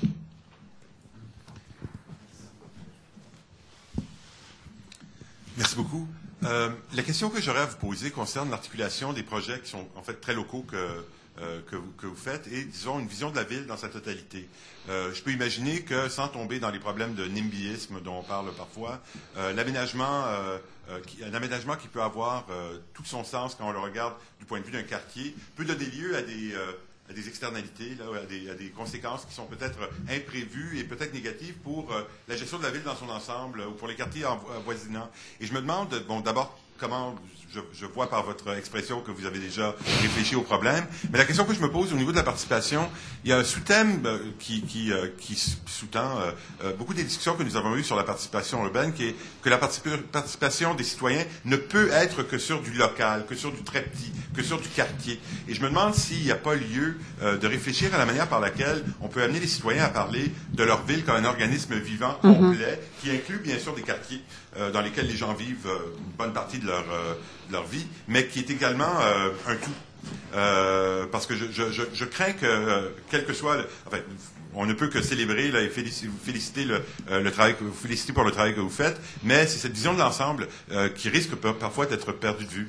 Merci beaucoup. Euh, la question que j'aurais à vous poser concerne l'articulation des projets qui sont en fait très locaux que, euh, que, vous, que vous faites et, disons, une vision de la ville dans sa totalité. Euh, je peux imaginer que, sans tomber dans les problèmes de NIMBYisme dont on parle parfois, euh, l'aménagement, euh, euh, qui, un aménagement qui peut avoir euh, tout son sens quand on le regarde du point de vue d'un quartier peut donner lieu à des... Euh, à des externalités, là, à, des, à des conséquences qui sont peut-être imprévues et peut-être négatives pour euh, la gestion de la ville dans son ensemble ou pour les quartiers avoisinants. Et je me demande, bon, d'abord, comment, je, je vois par votre expression que vous avez déjà réfléchi au problème, mais la question que je me pose au niveau de la participation, il y a un sous-thème euh, qui, qui, euh, qui sous-tend euh, euh, beaucoup des discussions que nous avons eues sur la participation urbaine, qui est que la participa- participation des citoyens ne peut être que sur du local, que sur du très petit, que sur du quartier. Et je me demande s'il n'y a pas lieu euh, de réfléchir à la manière par laquelle on peut amener les citoyens à parler de leur ville comme un organisme vivant, complet, mm-hmm. qui inclut bien sûr des quartiers euh, dans lesquels les gens vivent euh, une bonne partie de leur, euh, de leur vie, mais qui est également euh, un tout. Euh, parce que je, je, je, je crains que, euh, quel que soit... Le, enfin, on ne peut que célébrer là, et féliciter, féliciter, le, euh, le travail que, vous féliciter pour le travail que vous faites, mais c'est cette vision de l'ensemble euh, qui risque parfois d'être perdue de vue.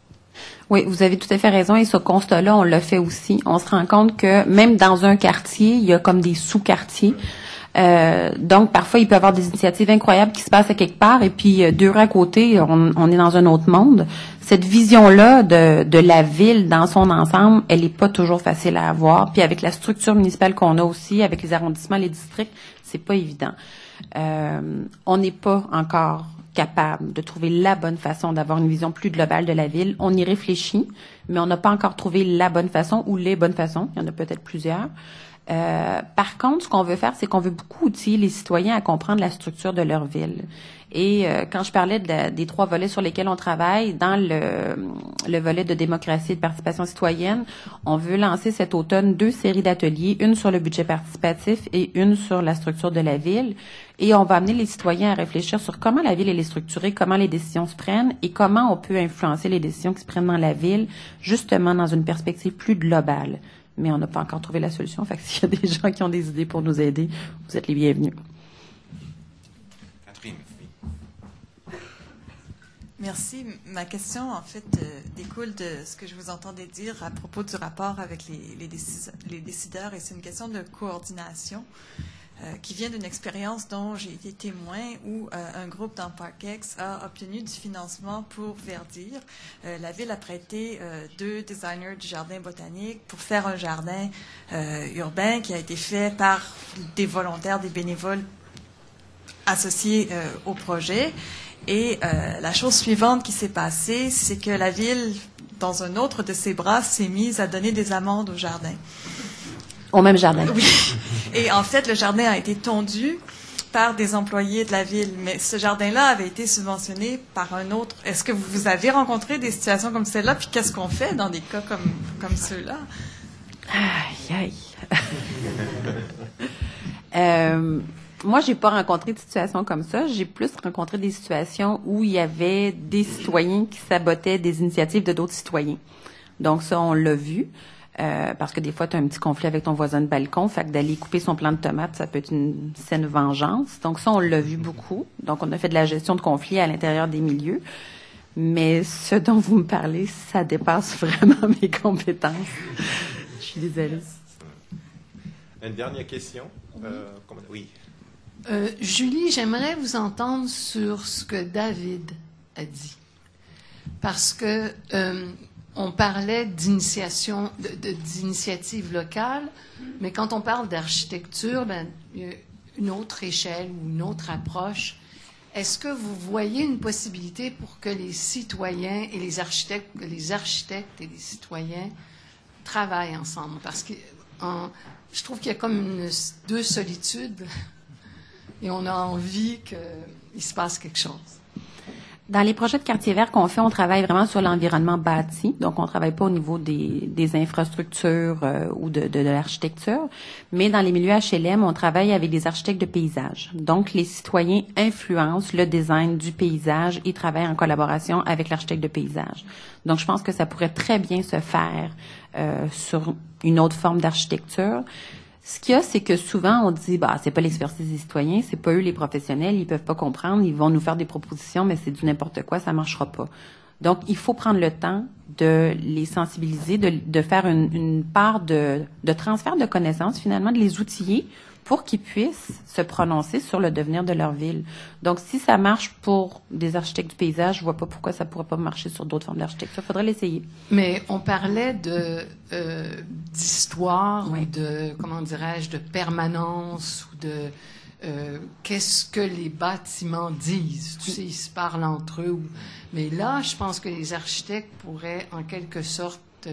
Oui, vous avez tout à fait raison. Et ce constat-là, on l'a fait aussi. On se rend compte que même dans un quartier, il y a comme des sous-quartiers. Euh, donc, parfois, il peut y avoir des initiatives incroyables qui se passent à quelque part et puis, euh, deux rues à côté, on, on est dans un autre monde. Cette vision-là de, de la ville dans son ensemble, elle n'est pas toujours facile à avoir. Puis, avec la structure municipale qu'on a aussi, avec les arrondissements, les districts, c'est pas évident. Euh, on n'est pas encore capable de trouver la bonne façon d'avoir une vision plus globale de la ville. On y réfléchit, mais on n'a pas encore trouvé la bonne façon ou les bonnes façons. Il y en a peut-être plusieurs. Euh, par contre, ce qu'on veut faire, c'est qu'on veut beaucoup outiller les citoyens à comprendre la structure de leur ville. Et euh, quand je parlais de la, des trois volets sur lesquels on travaille, dans le, le volet de démocratie et de participation citoyenne, on veut lancer cet automne deux séries d'ateliers, une sur le budget participatif et une sur la structure de la ville. Et on va amener les citoyens à réfléchir sur comment la ville elle est structurée, comment les décisions se prennent et comment on peut influencer les décisions qui se prennent dans la ville, justement dans une perspective plus globale. Mais on n'a pas encore trouvé la solution. Fait que s'il y a des gens qui ont des idées pour nous aider, vous êtes les bienvenus. Catherine. Merci. Ma question, en fait, euh, découle de ce que je vous entendais dire à propos du rapport avec les, les, décis- les décideurs, et c'est une question de coordination euh, qui vient d'une expérience dont j'ai été témoin où euh, un groupe dans ParkX a obtenu du financement pour verdir. Euh, la ville a prêté euh, deux designers du jardin botanique pour faire un jardin euh, urbain qui a été fait par des volontaires, des bénévoles associés euh, au projet. Et euh, la chose suivante qui s'est passée, c'est que la ville, dans un autre de ses bras, s'est mise à donner des amendes au jardin. Au même jardin. Oui. Et en fait, le jardin a été tondu par des employés de la ville. Mais ce jardin-là avait été subventionné par un autre. Est-ce que vous avez rencontré des situations comme celle-là? Puis qu'est-ce qu'on fait dans des cas comme, comme ceux-là? Aïe, aïe. euh, moi, j'ai pas rencontré de situations comme ça. J'ai plus rencontré des situations où il y avait des citoyens qui sabotaient des initiatives de d'autres citoyens. Donc ça, on l'a vu. Euh, parce que des fois, tu as un petit conflit avec ton voisin de balcon, fait que d'aller couper son plant de tomates, ça peut être une saine vengeance. Donc ça, on l'a vu beaucoup. Donc, on a fait de la gestion de conflits à l'intérieur des milieux. Mais ce dont vous me parlez, ça dépasse vraiment mes compétences. Je suis désolée. Une dernière question. Euh, comment... Oui. Euh, Julie, j'aimerais vous entendre sur ce que David a dit. Parce que euh, on parlait d'initiation, de, de, d'initiative locale, mais quand on parle d'architecture, ben, il y a une autre échelle ou une autre approche. Est-ce que vous voyez une possibilité pour que les citoyens et les architectes, que les architectes et les citoyens travaillent ensemble? Parce que en, je trouve qu'il y a comme une, deux solitudes et on a envie qu'il se passe quelque chose. Dans les projets de quartier vert qu'on fait, on travaille vraiment sur l'environnement bâti. Donc, on travaille pas au niveau des, des infrastructures euh, ou de, de, de l'architecture. Mais dans les milieux H L M, on travaille avec des architectes de paysage. Donc, les citoyens influencent le design du paysage et travaillent en collaboration avec l'architecte de paysage. Donc, je pense que ça pourrait très bien se faire euh, sur une autre forme d'architecture. Ce qu'il y a, c'est que souvent, on dit, bah, c'est pas l'expertise des citoyens, c'est pas eux les professionnels, ils peuvent pas comprendre, ils vont nous faire des propositions, mais c'est du n'importe quoi, ça marchera pas. Donc, il faut prendre le temps de les sensibiliser, de, de faire une, une part de, de transfert de connaissances, finalement, de les outiller pour qu'ils puissent se prononcer sur le devenir de leur ville. Donc, si ça marche pour des architectes du paysage, je vois pas pourquoi ça pourrait pas marcher sur d'autres formes d'architecture. Il faudrait l'essayer. Mais on parlait de euh, d'histoire, oui. ou de, comment dirais-je, de permanence, ou de euh, qu'est-ce que les bâtiments disent. Tu sais, ils se parlent entre eux. Ou, mais là, je pense que les architectes pourraient, en quelque sorte, euh,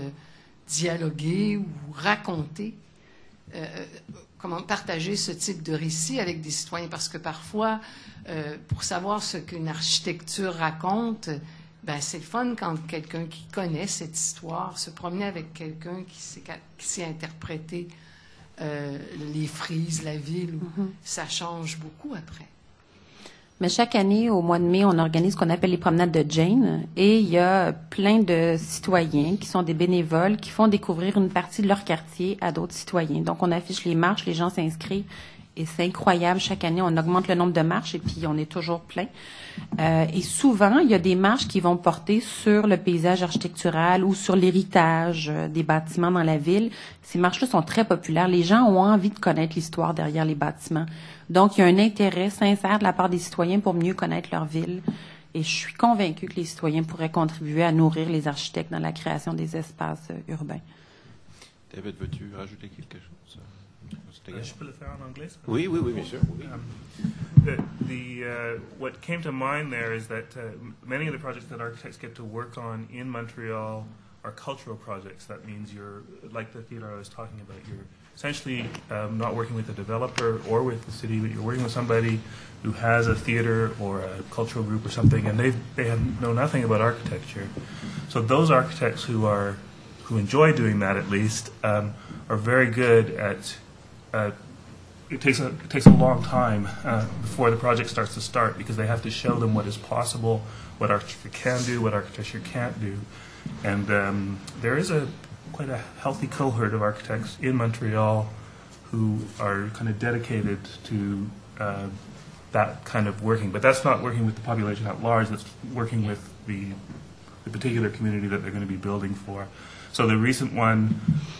dialoguer ou raconter euh, comment partager ce type de récit avec des citoyens, parce que parfois, euh, pour savoir ce qu'une architecture raconte, ben c'est le fun quand quelqu'un qui connaît cette histoire se promenait avec quelqu'un qui sait, qui sait interpréter euh, les frises, la ville, où mm-hmm. ça change beaucoup après. Mais chaque année, au mois de mai, on organise ce qu'on appelle les promenades de Jane, et il y a plein de citoyens qui sont des bénévoles qui font découvrir une partie de leur quartier à d'autres citoyens. Donc, on affiche les marches, les gens s'inscrivent, et c'est incroyable. Chaque année, on augmente le nombre de marches, et puis on est toujours plein. Euh, et souvent, il y a des marches qui vont porter sur le paysage architectural ou sur l'héritage euh, des bâtiments dans la ville. Ces marches-là sont très populaires. Les gens ont envie de connaître l'histoire derrière les bâtiments. Donc, il y a un intérêt sincère de la part des citoyens pour mieux connaître leur ville. Et je suis convaincue que les citoyens pourraient contribuer à nourrir les architectes dans la création des espaces euh, urbains. David, veux-tu rajouter quelque chose? Euh, je peux le faire en anglais? Oui, oui, oui, bien sûr. Oui. Um, the, the, uh, what came to mind there is that uh, many of the projects that architects get to work on in Montreal are cultural projects. That means you're, like the theater I was talking about, you're essentially um, not working with a developer or with the city, but you're working with somebody who has a theater or a cultural group or something, and they they have know nothing about architecture. So those architects who are who enjoy doing that, at least, um, are very good at. Uh, it takes a it takes a long time uh, before the project starts to start, because they have to show them what is possible, what architecture can do, what architecture can't do, and um, there is a quite a healthy cohort of architects in Montreal who are kind of dedicated to uh, that kind of working. But that's not working with the population at large. That's working with the the particular community that they're going to be building for. So the recent one.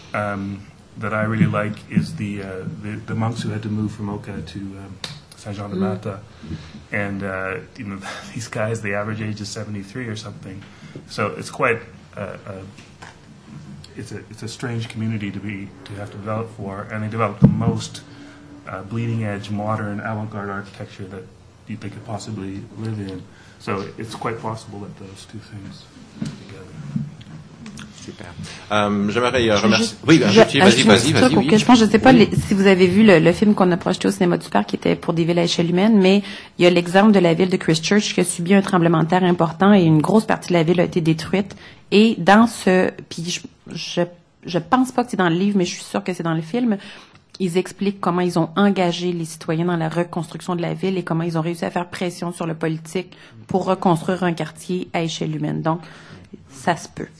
Um, that I really like is the, uh, the the monks who had to move from Oka to um, Saint-Jean-de-Mata, mm. and uh, you know these guys, the average age is seventy-three or something, so it's quite uh, uh, it's a it's a strange community to be to have to develop for, and they develop the most uh, bleeding edge, modern, avant-garde architecture that you, they could possibly live in. So it's quite possible that those two things together. Super. Euh, J'aimerais euh, remercier. Je, oui, vas-y, vas-y, vas-y, vas-y. Oui. Je pense, je ne sais pas oui. les, si vous avez vu le, le film qu'on a projeté au cinéma du Parc, qui était pour des villes à échelle humaine, mais il y a l'exemple de la ville de Christchurch qui a subi un tremblement de terre important et une grosse partie de la ville a été détruite. Et dans ce, puis je, je, je pense pas que c'est dans le livre, mais je suis sûre que c'est dans le film. Ils expliquent comment ils ont engagé les citoyens dans la reconstruction de la ville et comment ils ont réussi à faire pression sur le politique pour reconstruire un quartier à échelle humaine. Donc, ça se peut.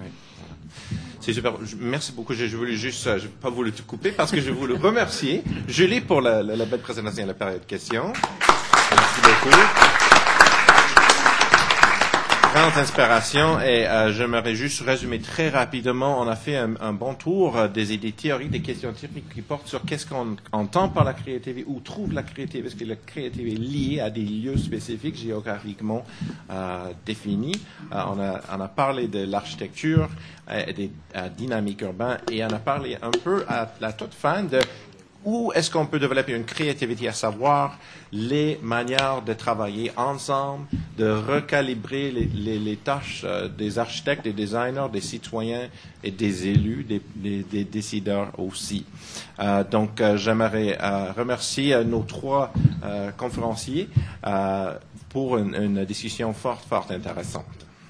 C'est super. Merci beaucoup. Je, je voulais juste, je n'ai pas voulu te couper parce que je voulais remercier Julie pour la, la, la belle présentation et la période de questions. Merci beaucoup. grande inspiration et euh, j'aimerais juste résumer très rapidement. On a fait un, un bon tour euh, des idées théoriques, des questions théoriques qui portent sur qu'est-ce qu'on entend par la créativité, où trouve la créativité, parce que la créativité est liée à des lieux spécifiques géographiquement euh, définis. Euh, on, a, on a parlé de l'architecture, euh, des euh, dynamiques urbaines et on a parlé un peu à la toute fin de où est-ce qu'on peut développer une créativité, à savoir les manières de travailler ensemble, de recalibrer les, les, les tâches euh, des architectes, des designers, des citoyens et des élus, des, des, des décideurs aussi. Euh, donc, euh, j'aimerais euh, remercier euh, nos trois euh, conférenciers euh, pour une, une discussion fort, fort intéressante.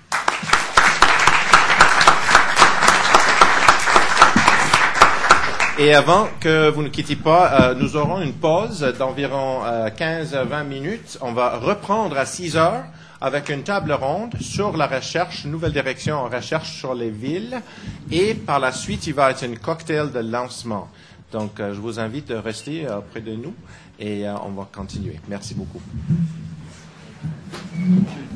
Et avant que vous ne quittiez pas, euh, nous aurons une pause d'environ euh, quinze à vingt minutes. On va reprendre à six heures avec une table ronde sur la recherche, nouvelle direction en recherche sur les villes. Et par la suite, il va être un cocktail de lancement. Donc, euh, je vous invite à rester euh, près de nous et euh, on va continuer. Merci beaucoup.